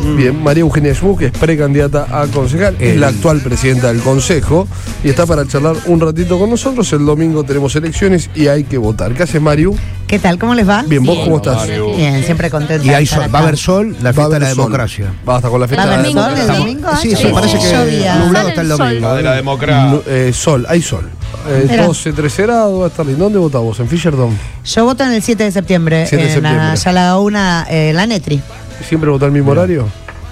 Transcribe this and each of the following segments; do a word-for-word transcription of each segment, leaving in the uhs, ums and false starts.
Mm. Bien, María Eugenia Schmuck es precandidata a concejal, es la actual presidenta del Consejo y está para charlar un ratito con nosotros. El domingo tenemos elecciones y hay que votar. ¿Qué haces, Mariu? ¿Qué tal? ¿Cómo les va? Bien, ¿vos Bien, cómo estás? Bien, siempre contenta. Y hay sol, va a haber sol, la fiesta de la democracia. Basta con la fiesta de la democracia. ¿Va a haber sol el domingo? Sí, sí, parece que nublado está el domingo. De la democracia. Eh, sol, hay sol. Eh, doce, trece grados, va a estar lindo. ¿Dónde votás vos? ¿En Fischerdom? Yo voto en el siete de septiembre. siete de septiembre. En allá la una, eh, la Netri. ¿Siempre votás al mismo horario?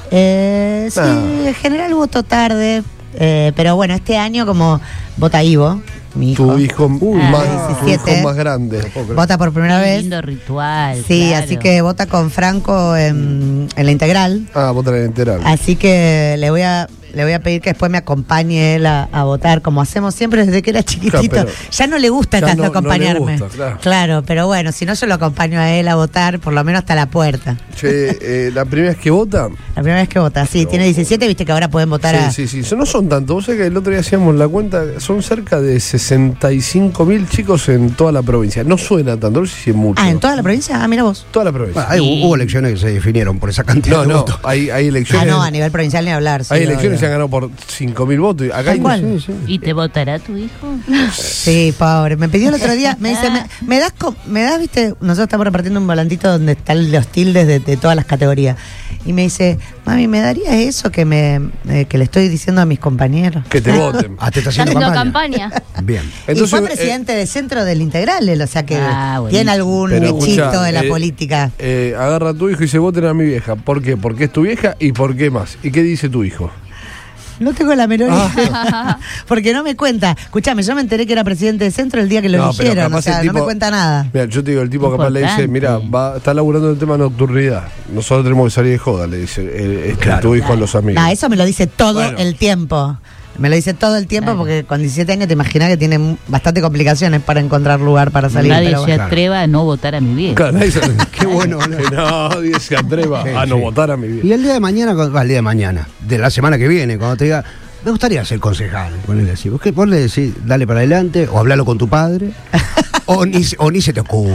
Eh, sí, Ah. en general voto tarde. Eh, pero bueno, este año como vota Ivo, mi hijo. Tu hijo, uy, Ah, más, tu diecisiete. hijo más grande. Vota por primera Qué vez. lindo ritual. Sí, claro. así que vota con Franco en, en la integral. Ah, vota en la integral. Así que le voy a le voy a pedir que después me acompañe él a, a votar, como hacemos siempre desde que era chiquitito. Claro, ya no le gusta ya tanto no- no le acompañarme. gusta, claro. pero bueno, si no yo lo acompaño a él a votar, por lo menos hasta la puerta. Che, eh, la primera vez que vota. La primera vez que vota, sí, No. tiene diecisiete, viste que ahora pueden votar a... Sí, sí, sí. No son tantos. Vos sabés que el otro día hacíamos la cuenta. Son cerca de sesenta y cinco mil chicos en toda la provincia. No suena tanto, no sé si es mucho. Ah, ¿en toda la provincia? Ah, mira vos. Toda la provincia. Bueno, hay- hubo elecciones que se definieron por esa cantidad No, de no. votos. Hay, hay Ah, elecciones. no, a nivel provincial ni hablar. sí, hay elecciones que se obvio. han ganado por cinco mil votos. y Acá hay. Tal cual. Sí, sí. ¿Y te votará tu hijo? Sí, pobre. Me pidió el otro día, me dice, me, me das, co- me das, viste, nosotros estamos repartiendo un volantito donde están los tildes de, de todas las categorías. Y me dice, mami, ¿me darías eso que me eh, que le estoy diciendo a mis compañeros? Que te voten. Ah, te está Está haciendo haciendo campaña. campaña. Bien. y fue eh, presidente de centro del Integral, él, o sea que Ah, buenísimo. tiene algún pero bichito escuchá, de la eh, política. eh, agarra a tu hijo y se voten a mi vieja. ¿Por qué? Porque es tu vieja y ¿por qué más? ¿Y qué dice tu hijo? No tengo la menor Ah. idea. Porque no me cuenta. Escuchame, yo me enteré que era presidente de centro el día que lo No, pero eligieron. O capaz sea, el no me tipo- cuenta nada. Mira, yo te digo, el tipo capaz le dice, Importante. mira, va, está laburando el tema de nocturnidad. Nosotros tenemos que salir de joda, le dice eh, este, Claro. tu hijo a los amigos. No, eso me lo dice todo Bueno. el tiempo. Me lo dice todo el tiempo Claro. porque con diecisiete años te imaginas que tiene m- bastante complicaciones para encontrar lugar para salir. Nadie pero se bueno. atreva a no votar a mi viejo. Claro, nadie se- Qué bueno. que nadie se atreva Sí, a no sí. votar a mi Y vida. el día de mañana, cuando- va, el día de mañana, de la semana que viene, cuando te diga, me gustaría ser concejal, ponele así. ¿Vos, qué, vos le decís, dale para adelante, o hablalo con tu padre, o, ni, se- o ni se te ocurre.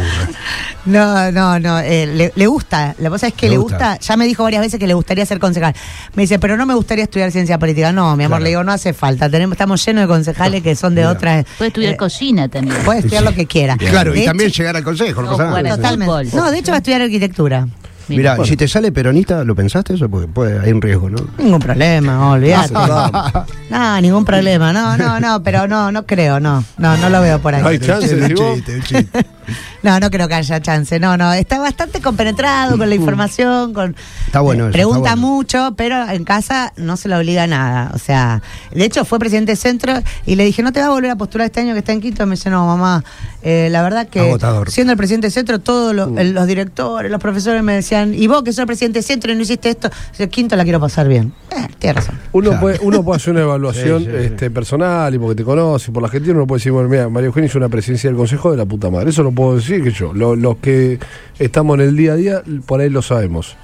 No, no, no. eh, le, le gusta. La cosa es que Le le gusta. gusta. Ya me dijo varias veces que le gustaría ser concejal. Me dice, pero no me gustaría estudiar ciencia política. No, mi amor, Claro. le digo, no hace falta. Tenemos, estamos llenos de concejales que son de Mira. otras. Puede estudiar eh, cocina también. Puede estudiar lo que quiera. Claro, De y también hecho- llegar al consejo, no No, pasa nada. bueno, Totalmente. fútbol. No, de hecho va a estudiar arquitectura. Mira, y si te sale peronista, ¿lo pensaste eso? Porque puede, hay un riesgo, ¿no? Ningún problema, olvídate. Ah, No, ningún problema. No, no, no, pero no, no creo, no. No, no lo veo por ahí. No hay chance, Un ¿sí vos? chiste, un chiste. No, no creo que haya chance. No, no. Está bastante compenetrado con la información, con Está bueno eso, pregunta está bueno. mucho, pero en casa no se le obliga a nada. O sea, de hecho fue presidente de centro y le dije, ¿no te vas a volver a postular este año que está en Quito? Me dice, no, mamá, eh, la verdad que Agotador. siendo el presidente de centro, todos los, el- los directores, los profesores me decían, y vos que sos el presidente de centro y no hiciste esto, Dice, Quinto la quiero pasar bien. Eh, tienes razón. Uno, Claro. puede, uno puede hacer una evaluación Sí, sí, sí. este, personal y porque te conoce, por la gestión uno puede decir, bueno, mira, María Eugenia hizo una presidencia del Consejo de la puta madre. Eso lo puedo decir que yo. Lo- los que estamos en el día a día, por ahí lo sabemos.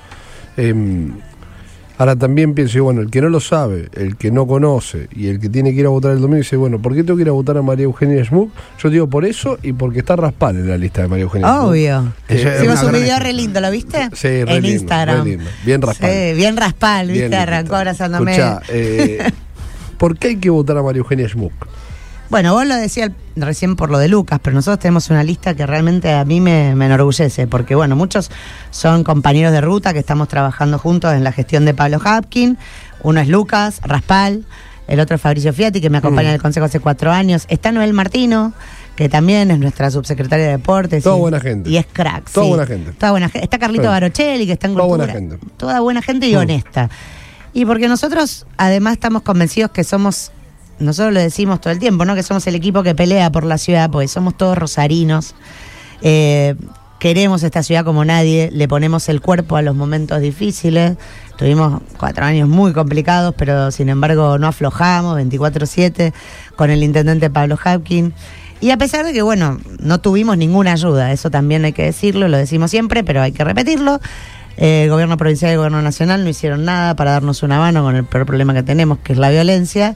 Em, ahora también pienso, bueno, el que no lo sabe, el que no conoce y el que tiene que ir a votar el domingo dice, bueno, ¿por qué tengo que ir a votar a María Eugenia Schmuck? Yo digo por eso y porque está Raspal en la lista de María Eugenia Schmuck. Obvio. Eso es Hicimos una un gran video ejemplo. re lindo, ¿lo viste? Sí, re en lindo, Instagram. re lindo. Bien Raspal. Sí, bien Raspal, ¿viste? Bien lindo. Arrancó abrazándome. Escuchá, eh, ¿por qué hay que votar a María Eugenia Schmuck? Bueno, vos lo decías recién por lo de Lucas, pero nosotros tenemos una lista que realmente a mí me, me enorgullece, porque bueno, muchos son compañeros de ruta que estamos trabajando juntos en la gestión de Pablo Hapkin. Uno es Lucas Raspal, el otro es Fabricio Fiati, que me acompaña Mm. en el Consejo hace cuatro años. Está Noel Martino, que también es nuestra subsecretaria de Deportes. Toda y, buena gente. Y es crack. Toda sí. buena gente. Toda buena gente. Está Carlito Sí. Barochelli, que está en Toda Cultura. buena gente. Toda buena gente y Mm. honesta. Y porque nosotros además estamos convencidos que somos, nosotros lo decimos todo el tiempo, ¿no? Que somos el equipo que pelea por la ciudad, porque somos todos rosarinos. Eh, queremos esta ciudad como nadie, le ponemos el cuerpo a los momentos difíciles. Tuvimos cuatro años muy complicados, pero sin embargo no aflojamos, veinticuatro siete, con el intendente Pablo Hapkin. Y a pesar de que, bueno, no tuvimos ninguna ayuda, eso también hay que decirlo, lo decimos siempre, pero hay que repetirlo. Eh, el gobierno provincial y el gobierno nacional no hicieron nada para darnos una mano con el peor problema que tenemos, que es la violencia.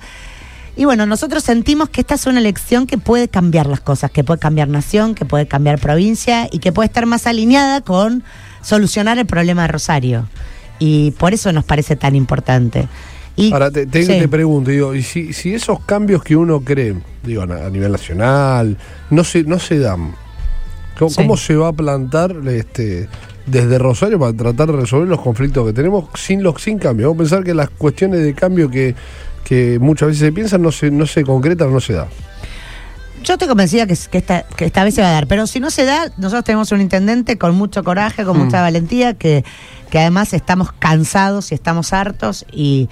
Y bueno, nosotros sentimos que esta es una elección que puede cambiar las cosas, que puede cambiar nación, que puede cambiar provincia y que puede estar más alineada con solucionar el problema de Rosario. y por eso nos parece tan importante. Y, Ahora te, te, sí. te pregunto, digo, y si, si esos cambios que uno cree, digo, a, a nivel nacional, no se, no se dan, ¿cómo, Sí. cómo se va a plantar este desde Rosario para tratar de resolver los conflictos que tenemos sin los sin cambio? Vamos a pensar que las cuestiones de cambio que, que muchas veces se piensan no se, no se concretan o no se da. Yo estoy convencida que, que, esta, que esta vez se va a dar, pero si no se da, nosotros tenemos un intendente con mucho coraje, con Mm. mucha valentía, que, que además estamos cansados y estamos hartos y,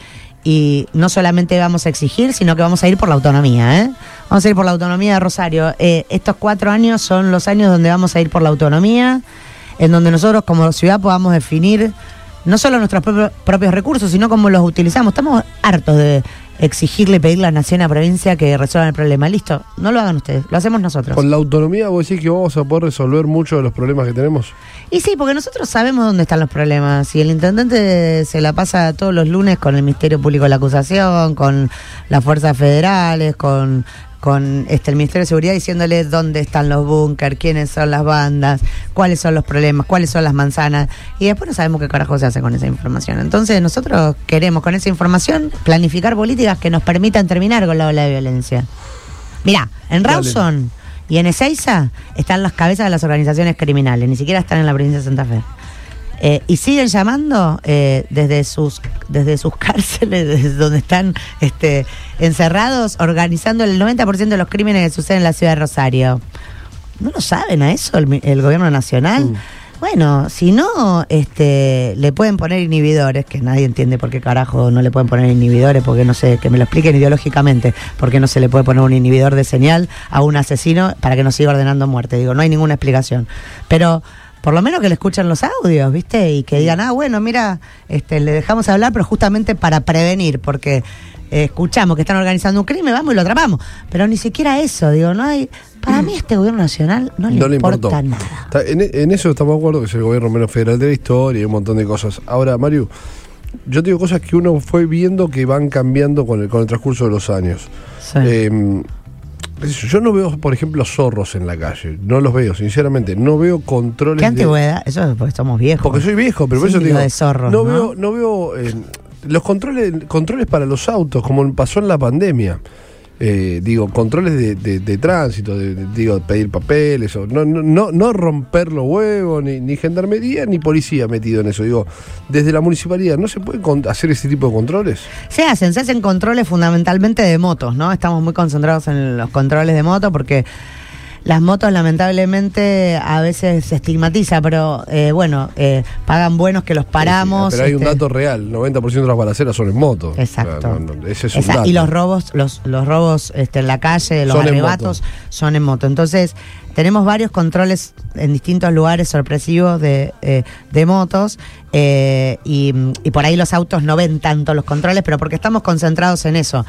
y no solamente vamos a exigir, sino que vamos a ir por la autonomía, ¿eh? Vamos a ir por la autonomía de Rosario. Eh, estos cuatro años son los años donde vamos a ir por la autonomía, en donde nosotros como ciudad podamos definir no solo nuestros propios, propios recursos, sino cómo los utilizamos. Estamos hartos de exigirle y pedirle a la nación, a provincia que resuelvan el problema. Listo, no lo hagan ustedes, lo hacemos nosotros. Con la autonomía vos decís que vamos a poder resolver muchos de los problemas que tenemos. Y sí, porque nosotros sabemos dónde están los problemas. Y el intendente se la pasa todos los lunes con el Ministerio Público de la Acusación, con las fuerzas federales, con, con este, el Ministerio de Seguridad, diciéndole dónde están los búnker, quiénes son las bandas, cuáles son los problemas, cuáles son las manzanas. Y después no sabemos qué carajo se hace con esa información. Entonces nosotros queremos con esa información planificar políticas que nos permitan terminar con la ola de violencia. Mirá, en Dale. Rawson y en Ezeiza están las cabezas de las organizaciones criminales, ni siquiera están en la provincia de Santa Fe. Eh, y siguen llamando eh, desde sus desde sus cárceles, desde donde están este, encerrados, organizando el noventa por ciento de los crímenes que suceden en la ciudad de Rosario. ¿No lo saben a eso el, el gobierno nacional? Mm. Bueno, si no, este, le pueden poner inhibidores, que nadie entiende por qué carajo no le pueden poner inhibidores, porque no sé, que me lo expliquen ideológicamente, por qué no se le puede poner un inhibidor de señal a un asesino para que no siga ordenando muerte. Digo, no hay ninguna explicación. Pero por lo menos que le escuchen los audios, ¿viste? Y que digan, ah, bueno, mira, este, le dejamos hablar, pero justamente para prevenir, porque eh, escuchamos que están organizando un crimen, vamos y lo atrapamos. Pero ni siquiera eso, digo, no hay... Para mí este gobierno nacional no le, No le importa importó. nada. Está- En, en eso estamos de acuerdo, que es el gobierno menos federal de la historia y un montón de cosas. Ahora, Mario, yo te digo cosas que uno fue viendo que van cambiando con el, con el transcurso de los años. Sí. Eh, qué sé yo, yo no veo, por ejemplo, zorros en la calle. No los veo, sinceramente. No veo controles. ¿Qué de- antigüedad? Eso es porque somos viejos. Porque soy viejo, pero por eso te Símbolo digo. de zorros, no, ¿no? veo, no veo eh, los controles, controles para los autos, como pasó en la pandemia. Eh, digo, controles de, de, de tránsito, de, de- digo, pedir papeles, o no, no, no, no romper los huevos, ni, ni gendarmería, ni policía metido en eso. Digo, desde la municipalidad, ¿no se puede con- hacer ese tipo de controles? Se hacen, se hacen controles fundamentalmente de motos, ¿no? Estamos muy concentrados en los controles de moto porque las motos lamentablemente a veces se estigmatiza, pero eh, bueno, eh, pagan buenos que los paramos. Sí, pero hay un este, dato real, noventa por ciento de las balaceras son en moto. Exacto. O sea, no, no, ese es un Esa- dato. y los robos, los, los robos este, en la calle, los Son en arrebatos, moto. son en moto. Entonces, tenemos varios controles en distintos lugares sorpresivos de, eh, de motos, eh, y, y por ahí los autos no ven tanto los controles, pero porque estamos concentrados en eso.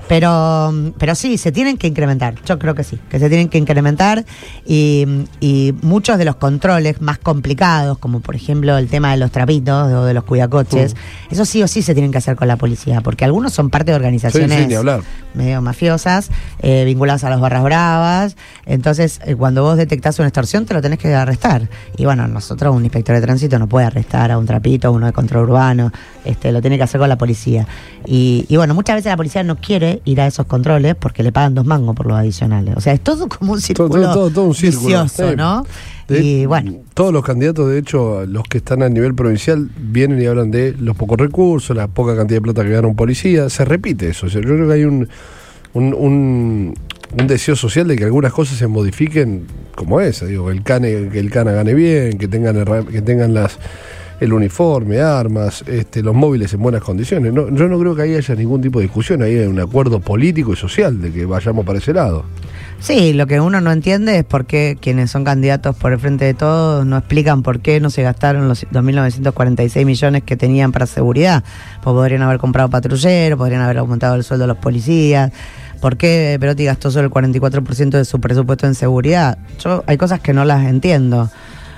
Pero, pero sí, se tienen que incrementar. Yo creo que sí, que se tienen que incrementar. Y, y muchos de los controles más complicados, como por ejemplo el tema de los trapitos o de los cuidacoches, Mm. eso sí o sí se tienen que hacer con la policía, porque algunos son parte de Sí, organizaciones sí, ni hablar. medio mafiosas, eh, vinculadas a las barras bravas. Entonces, eh, cuando vos detectás una extorsión, te lo tenés que arrestar. Y bueno, nosotros, un inspector de tránsito no puede arrestar a un trapito, a uno de control urbano, este, lo tiene que hacer con la policía. Y, y bueno, muchas veces la policía no quiere ir a esos controles porque le pagan dos mangos por los adicionales. O sea, es todo como un círculo Todo, todo, todo un círculo. vicioso, Sí. ¿no? De- y bueno, Todos los candidatos, de hecho, los que están a nivel provincial, vienen y hablan de los pocos recursos, la poca cantidad de plata que gana un policía. Se repite eso. O sea, yo creo que hay un, un, un, un deseo social de que algunas cosas se modifiquen como esa. Digo, el cane, que el cana gane bien, que tengan herra- que tengan las el uniforme, armas, este, los móviles en buenas condiciones. No, yo no creo que ahí haya ningún tipo de discusión. Ahí hay un acuerdo político y social de que vayamos para ese lado. sí, lo que uno no entiende es por qué quienes son candidatos por el Frente de Todos no explican por qué no se gastaron los dos mil novecientos cuarenta y seis millones que tenían para seguridad. Pues podrían haber comprado patrulleros, podrían haber aumentado el sueldo de los policías. ¿Por qué Perotti gastó solo el cuarenta y cuatro por ciento de su presupuesto en seguridad? Yo hay cosas que no las entiendo.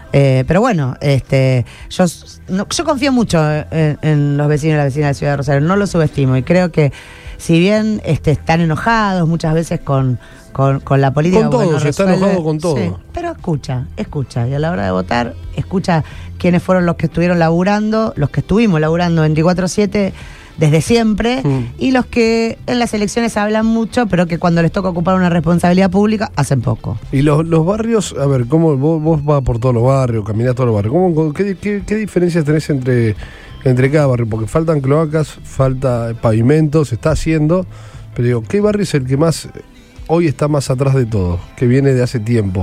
Eh, pero bueno, este, yo, no, yo confío mucho en, en los vecinos y las vecinas de la ciudad de Rosario, no los subestimo y creo que si bien este, están enojados muchas veces con, con, con la política... Con todo, bueno, se está resuelve- enojado con todo. Sí, pero escucha, escucha, y a la hora de votar, escucha quiénes fueron los que estuvieron laburando, los que estuvimos laburando veinticuatro siete desde siempre, Mm. y los que en las elecciones hablan mucho, pero que cuando les toca ocupar una responsabilidad pública, hacen poco. Y los, los barrios, a ver, ¿cómo vos, vos vas por todos los barrios, caminás todos los barrios? ¿Cómo, qué, qué, qué diferencias tenés entre, entre cada barrio? Porque faltan cloacas, falta pavimento, se está haciendo, pero digo, ¿qué barrio es el que más hoy está más atrás de todo, que viene de hace tiempo?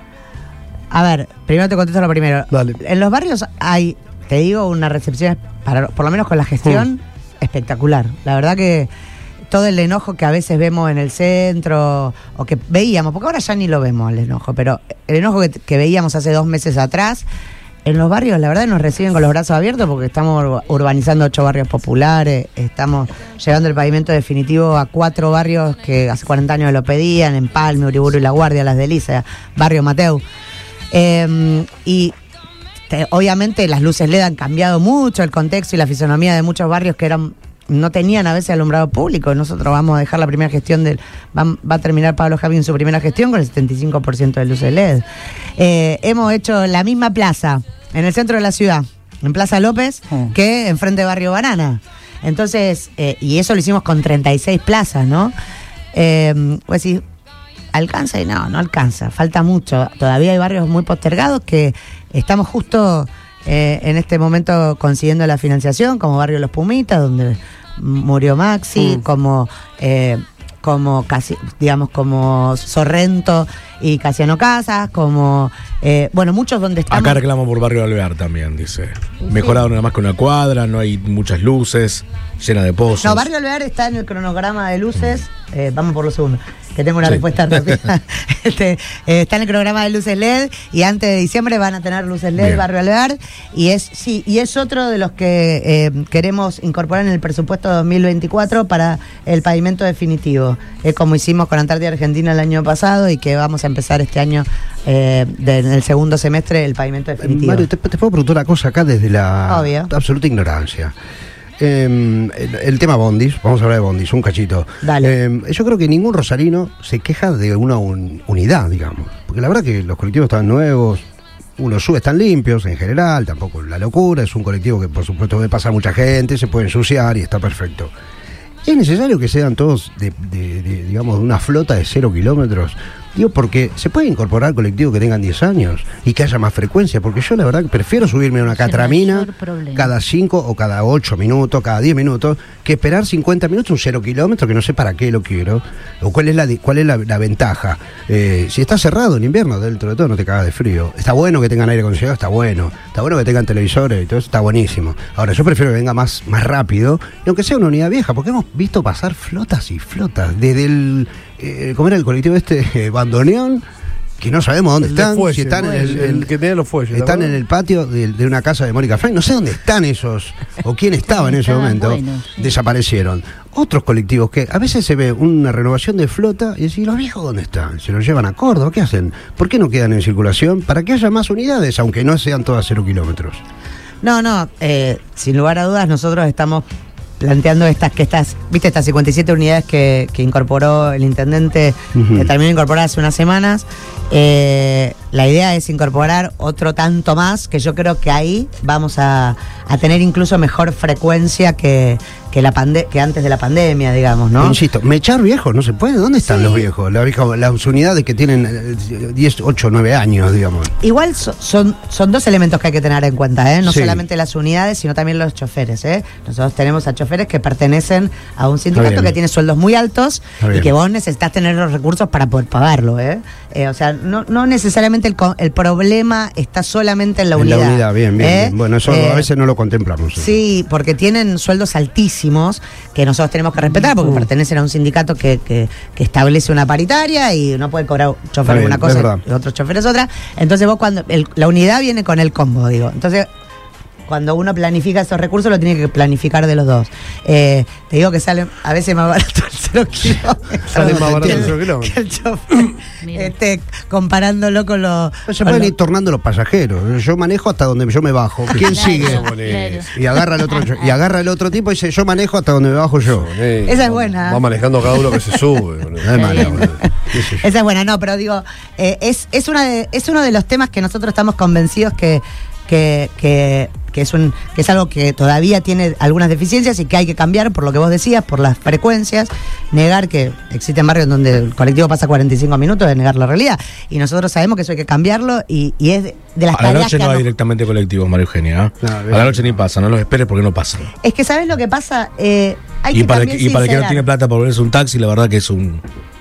A ver, primero te contesto lo primero. Dale. En los barrios hay, te digo, una recepción, para, por lo menos con la gestión, espectacular. La verdad que todo el enojo que a veces vemos en el centro, o que veíamos, porque ahora ya ni lo vemos el enojo, pero el enojo que, que veíamos hace dos meses atrás, en los barrios la verdad nos reciben con los brazos abiertos porque estamos ur- urbanizando ocho barrios populares, estamos llevando el pavimento definitivo a cuatro barrios que hace cuarenta años lo pedían, en Palme, Uriburu y La Guardia, Las Delicias, Barrio Mateu. Eh, y te- obviamente las luces L E D han cambiado mucho el contexto y la fisonomía de muchos barrios que eran no tenían a veces alumbrado público. Nosotros vamos a dejar la primera gestión del va, va a terminar Pablo Javín su primera gestión con el setenta y cinco por ciento de luces L E D. Eh, hemos hecho la misma plaza en el centro de la ciudad, en Plaza López, Mm. que enfrente de Barrio Banana. Entonces, eh, y eso lo hicimos con treinta y seis plazas, ¿no? Eh, pues sí, ¿alcanza? Y no, no alcanza, falta mucho. Todavía hay barrios muy postergados que estamos justo eh, en este momento consiguiendo la financiación, como Barrio Los Pumitas, donde murió Maxi, Mm. como eh, como casi, digamos, como Sorrento y Casiano Casas, como eh, bueno, muchos donde estamos. Acá reclamo por Barrio Alvear también, dice. Mejorado nada más que una cuadra, no hay muchas luces, llena de pozos. No, Barrio Alvear está en el cronograma de luces. Eh, vamos por lo segundo, que tengo una Sí. respuesta rápida. este, eh, está en el cronograma de luces L E D y antes de diciembre van a tener luces L E D Bien. Barrio Alvear. Y es, sí, y es otro de los que eh, queremos incorporar en el presupuesto dos mil veinticuatro para el pavimento definitivo. Es como hicimos con Antártida Argentina el año pasado y que vamos a empezar este año eh, de- en el segundo semestre el pavimento definitivo. Mario, te, te puedo preguntar una cosa acá desde la Obvio. absoluta ignorancia. Eh, el, el tema Bondis, vamos a hablar de Bondis, un cachito. Dale. Eh, yo creo que ningún rosarino se queja de una un- unidad, digamos. Porque la verdad que los colectivos están nuevos, uno sube, están limpios en general, tampoco la locura. Es un colectivo que por supuesto debe pasar mucha gente, se puede ensuciar y está perfecto. ¿Es necesario que sean todos, de, de- de, digamos, de una flota de cero kilómetros? Digo, porque se puede incorporar colectivos que tengan diez años y que haya más frecuencia, porque yo la verdad que prefiero subirme a una Es el catramina mayor problema. cada cinco o cada ocho minutos, cada diez minutos, que esperar cincuenta minutos un cero kilómetro que no sé para qué lo quiero, o cuál es la, di- cuál es la, la ventaja. Eh, si está cerrado en invierno, dentro de todo no te cagas de frío. Está bueno que tengan aire acondicionado, está bueno. Está bueno que tengan televisores y todo eso, está buenísimo. Ahora, yo prefiero que venga más, más rápido, y aunque sea una unidad vieja, porque hemos visto pasar flotas y flotas, desde el, eh, ¿cómo era el colectivo este? Eh, Bandoneón, que no sabemos dónde El de están, fuelle, si están en el, el, el- el que tenía los fuelles. ¿te están en acuerdas? el patio de, de una casa de Mónica Frank. No sé dónde están esos, o quién estaba en ese Estaban momento. buenos, sí. Desaparecieron. Otros colectivos que a veces se ve una renovación de flota y decís, ¿los viejos dónde están? ¿Se los llevan a Córdoba? ¿Qué hacen? ¿Por qué no quedan en circulación? Para que haya más unidades, aunque no sean todas cero kilómetros. No, no, eh, sin lugar a dudas nosotros estamos planteando estas, que estas, viste, estas cincuenta y siete unidades que, que incorporó el intendente, Ujú. que terminó de incorporar hace unas semanas. Eh, la idea es incorporar otro tanto más, que yo creo que ahí vamos a, a tener incluso mejor frecuencia que, que, la pande que antes de la pandemia, digamos, ¿no? Insisto, mechar viejos no se puede. ¿Dónde están Sí. los viejos? La vieja- las unidades que tienen eh, diez, ocho, nueve años, digamos. Igual so- son, son dos elementos que hay que tener en cuenta, ¿eh? No Sí. solamente las unidades, sino también los choferes, ¿eh? Nosotros tenemos a choferes que pertenecen a un sindicato bien. que tiene sueldos muy altos Está y bien. que vos necesitas tener los recursos para poder pagarlo, ¿eh? Eh, o sea, no, no necesariamente el, co- el problema está solamente en la En unidad. la unidad, bien, bien, ¿eh? bien. Bueno, eso Eh, a veces no lo contemplamos. Sí, porque tienen sueldos altísimos que nosotros tenemos que respetar porque Mm. pertenecen a un sindicato que, que, que establece una paritaria y no puede cobrar un chofer bien, una es cosa verdad. y otro chofer es otra. Entonces vos cuando el- la unidad viene con el combo, digo. Entonces cuando uno planifica esos recursos, lo tiene que planificar de los dos. Eh, te digo que sale a veces más barato el cero kilómetros. Sale más barato que el el- cero kilómetros. que el chofer, Mira. este, comparándolo con los... No se con pueden los- ir tornando los pasajeros. Yo manejo hasta donde yo me bajo. ¿Quién Claro, sigue? claro. Y agarra el otro y agarra el otro tipo y dice, yo manejo hasta donde me bajo yo. Eh, Esa es va- buena. Va manejando cada uno que se sube. boludo. No hay manera, bien. boludo. ¿Qué sé yo? Esa es buena, no, pero digo, eh, es, es, una de, es uno de los temas que nosotros estamos convencidos que, que, que, que es un, que es algo que todavía tiene algunas deficiencias y que hay que cambiar, por lo que vos decías, por las frecuencias. Negar que existen barrios donde el colectivo pasa cuarenta y cinco minutos es negar la realidad. Y nosotros sabemos que eso hay que cambiarlo y, y es de, de las A la tareas noche que no hay nos- directamente colectivos, María Eugenia. ¿eh? No, a bien. la noche ni pasa, no los esperes porque no pasan. Es que ¿sabes lo que pasa? Eh, hay Y que para, el, también que- y para el que no sincerar. tiene plata para volverse un taxi, la verdad que es un.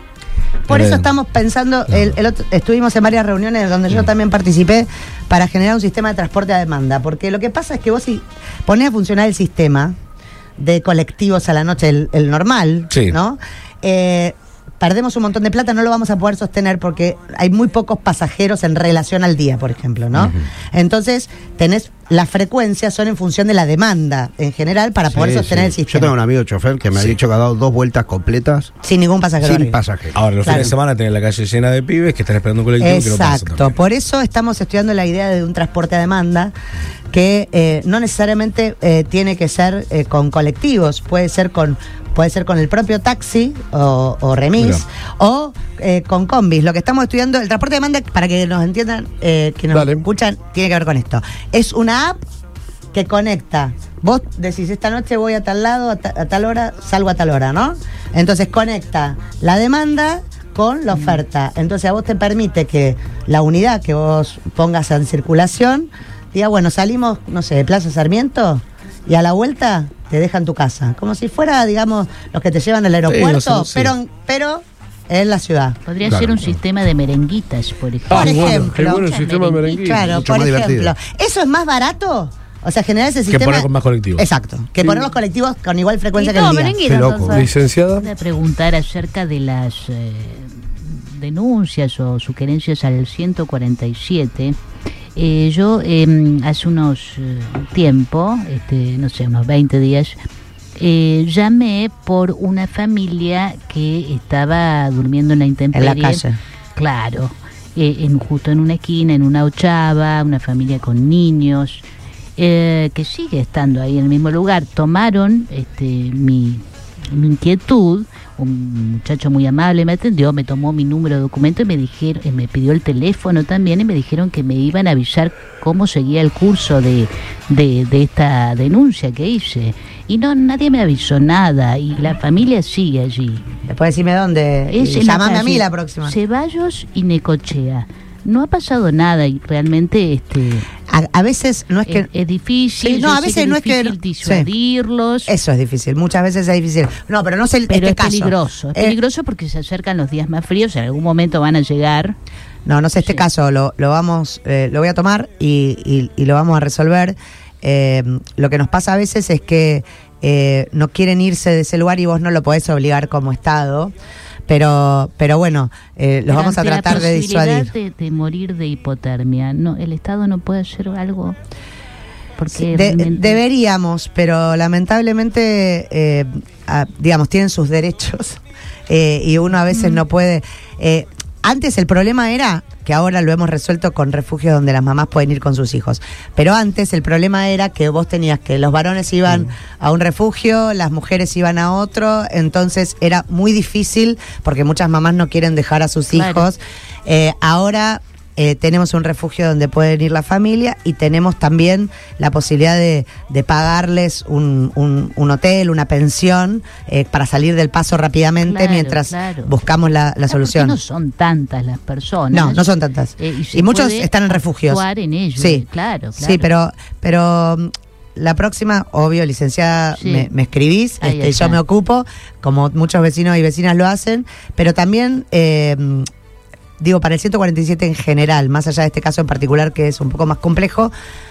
Por Eh, eso estamos pensando, el, el otro- estuvimos en varias reuniones donde yo también participé para generar un sistema de transporte a demanda, porque lo que pasa es que vos si ponés a funcionar el sistema de colectivos a la noche, el, el normal, Sí. ¿no? Eh, perdemos un montón de plata, no lo vamos a poder sostener porque hay muy pocos pasajeros en relación al día, por ejemplo, ¿no? Entonces, tenés, las frecuencias son en función de la demanda en general para poder Sí, sostener sí. el Yo sistema. tengo un amigo chofer que me ha Sí. dicho que ha dado dos vueltas completas Sin ningún pasajero. sin arriba. pasajeros. Ahora, los Claro. fines de semana tenés la calle llena de pibes que están esperando un colectivo que no pasa. Exacto, también. por eso estamos estudiando la idea de un transporte a demanda que eh, no necesariamente eh, tiene que ser eh, con colectivos, puede ser con puede ser con el propio taxi o, o remis Mira. o eh, con combis. Lo que estamos estudiando, el transporte a demanda, para que nos entiendan, eh, que nos Dale. escuchan, tiene que ver con esto. Es una app que conecta. Vos decís, esta noche voy a tal lado, a, ta- a tal hora, salgo a tal hora, ¿no? Entonces conecta la demanda con la oferta. Entonces a vos te permite que la unidad que vos pongas en circulación diga, bueno, salimos, no sé, de Plaza Sarmiento y a la vuelta te dejan tu casa. Como si fuera, digamos, los que te llevan al aeropuerto, no sé, sí. pero, pero en la ciudad. Podría Claro, ser un claro. sistema de merenguitas, por ejemplo. Por Ah, bueno, ejemplo. qué bueno el Muchas sistema de merenguitas. merenguitas. Claro, mucho por más ejemplo. divertido. ¿Eso es más barato? O sea, generar ese Que sistema. poner con más colectivos. Exacto. Que Sí. poner los colectivos con igual frecuencia Y que todo el día. merenguita, Qué loco. entonces. Licenciada. Voy a preguntar acerca de las eh, denuncias o sugerencias al ciento cuarenta y siete. Eh, yo eh, hace unos eh, tiempo, este, no sé, unos veinte días, eh, llamé por una familia que estaba durmiendo en la En intemperie. la calle. Claro, eh, en, justo en una esquina, en una ochava, una familia con niños, eh, que sigue estando ahí en el mismo lugar. Tomaron este, mi, mi inquietud, un muchacho muy amable me atendió, me tomó mi número de documento y me dijeron, eh, me pidió el teléfono también y me dijeron que me iban a avisar cómo seguía el curso de, de, de esta denuncia que hice. Y no, nadie me avisó nada y la familia sigue allí. Después decime dónde. Es y en la llamame a mí calle la próxima. Ceballos y Necochea. No ha pasado nada y realmente este A, a veces no es que. es, es difícil. Sí, no, yo a sé veces que no es es que- difícil sí. disuadirlos, Eso es difícil. Muchas veces es difícil. No, pero no es el, pero este es caso. peligroso. Es Eh, peligroso porque se acercan los días más fríos. En algún momento van a llegar. No, no sé este Sí. caso. Lo, lo vamos, eh, lo voy a tomar y, y- y lo vamos a resolver. Eh, lo que nos pasa a veces es que eh, no quieren irse de ese lugar y vos no lo podés obligar como Estado. Pero, pero bueno, eh, los Pero vamos a ante la tratar de posibilidad disuadir. De, de morir de hipotermia. No, el Estado no puede hacer algo. Porque Sí, de- realmente- deberíamos, pero lamentablemente, eh, ah, digamos, tienen sus derechos eh, y uno a veces no puede. eh, antes el problema era, que ahora lo hemos resuelto con refugios donde las mamás pueden ir con sus hijos, pero antes el problema era que vos tenías que los varones iban a un refugio, las mujeres iban a otro, entonces era muy difícil porque muchas mamás no quieren dejar a sus Claro. hijos. Eh, ahora eh, tenemos un refugio donde pueden ir la familia y tenemos también la posibilidad de, de pagarles un, un, un hotel, una pensión eh, para salir del paso rápidamente Claro, mientras claro. buscamos la, la Ah, porque solución. no son tantas las personas. No, no son tantas. Eh, y se muchos puede están en refugios. actuar en ellos. Sí, claro, claro. Sí, pero, pero mm, la próxima, obvio, licenciada, Sí. me, me escribís, Ahí este, está. yo me ocupo, como muchos vecinos y vecinas lo hacen, pero también, eh, digo, para el ciento cuarenta y siete en general, más allá de este caso en particular que es un poco más complejo,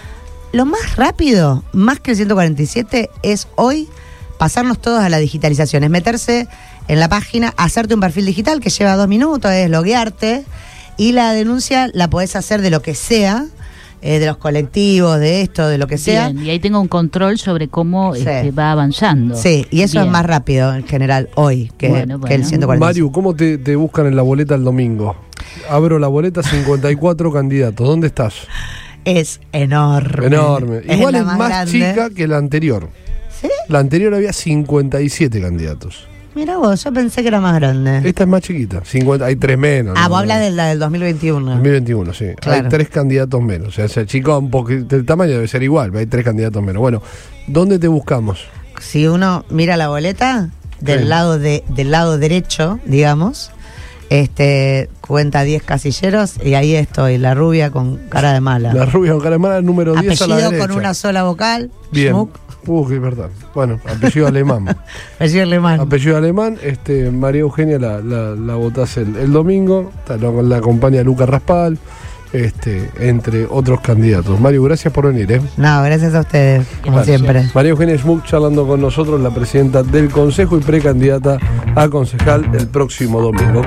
lo más rápido, más que el ciento cuarenta y siete, es hoy pasarnos todos a la digitalización, es meterse en la página, hacerte un perfil digital que lleva dos minutos, es loguearte, y la denuncia la podés hacer de lo que sea, eh, de los colectivos, de esto, de lo que sea. Bien, y ahí tengo un control sobre cómo Sí. este, va avanzando. Sí, y eso Bien. es más rápido en general hoy que, Bueno, que el bueno. ciento cuarenta y cinco. Mario, ¿cómo te, te buscan en la boleta el domingo? Abro la boleta, cincuenta y cuatro candidatos. ¿Dónde estás? Es enorme. Enorme. Igual la es más grande. chica que la anterior. ¿Sí? La anterior había cincuenta y siete candidatos. Mira vos, yo pensé que era más grande. Esta es más chiquita. cincuenta, hay tres menos. Ah, ¿no? vos hablas de la del dos mil veintiuno. dos mil veintiuno, sí. Claro. Hay tres candidatos menos. O sea, se achicó un poco. El tamaño debe ser igual, pero hay tres candidatos menos. Bueno, ¿dónde te buscamos? Si uno mira la boleta, del Sí. lado de del lado derecho, digamos, este cuenta diez casilleros y ahí estoy, la rubia con cara de mala. La rubia con cara de mala, número diez a la Apellido derecha. con una sola vocal, Bien. Schmuck, Uh, qué verdad. Bueno, apellido alemán. apellido alemán. Apellido alemán, este, María Eugenia la, la, la votás el, el domingo, ta- la, la acompaña Lucas Raspal, este, entre otros candidatos. Mario, gracias por venir, ¿eh? No, gracias a ustedes, como Gracias. siempre. María Eugenia Schmuck charlando con nosotros, la presidenta del Consejo y precandidata a concejal el próximo domingo.